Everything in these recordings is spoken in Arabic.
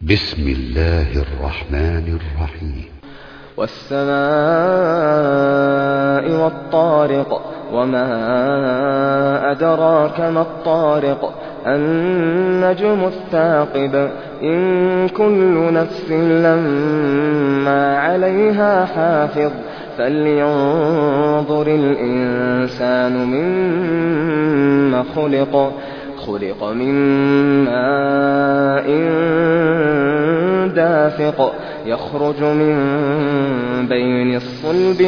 بسم الله الرحمن الرحيم. والسماء والطارق وما أدراك ما الطارق النجم الثاقب إن كل نفس لما عليها حافظ فلينظر الإنسان مما خلق من ماء دافق يخرج من بين الصلب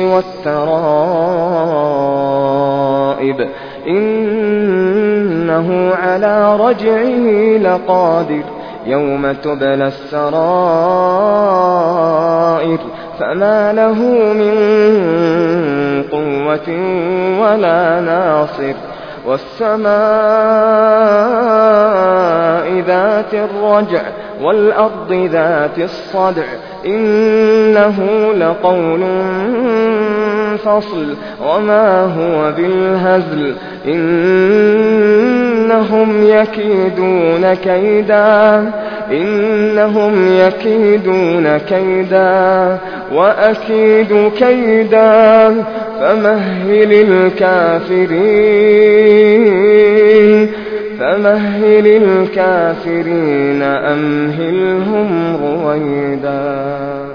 والترائب إنه على رجعه لقادر يوم تبلى السرائر فما له من قوة ولا ناصر والسماء ذات الرجع والأرض ذات الصدع إنه لقول فصل وما هو بالهزل إنهم يكيدون كيدا وأكيد كيدا فمهل الكافرين أمهلهم رويدا.